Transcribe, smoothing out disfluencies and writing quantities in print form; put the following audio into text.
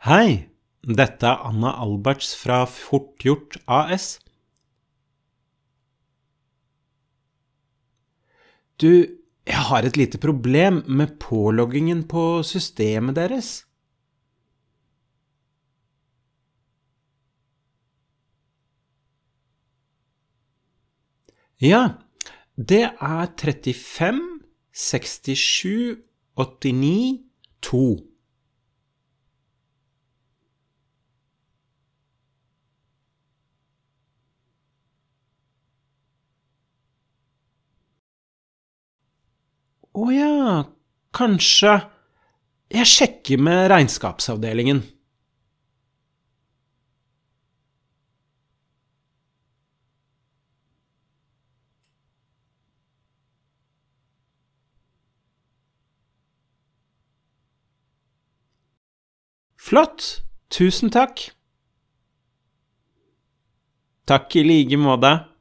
Hei, dette er Anna Alberts fra Fortgjort AS. Du, jeg har et lite problem med påloggingen på systemet deres. Ja, det er 35 67 89 2. Å ja, kanskje. Jeg sjekker med regnskapsavdelingen. Flott, tusen takk. Takk I like måte.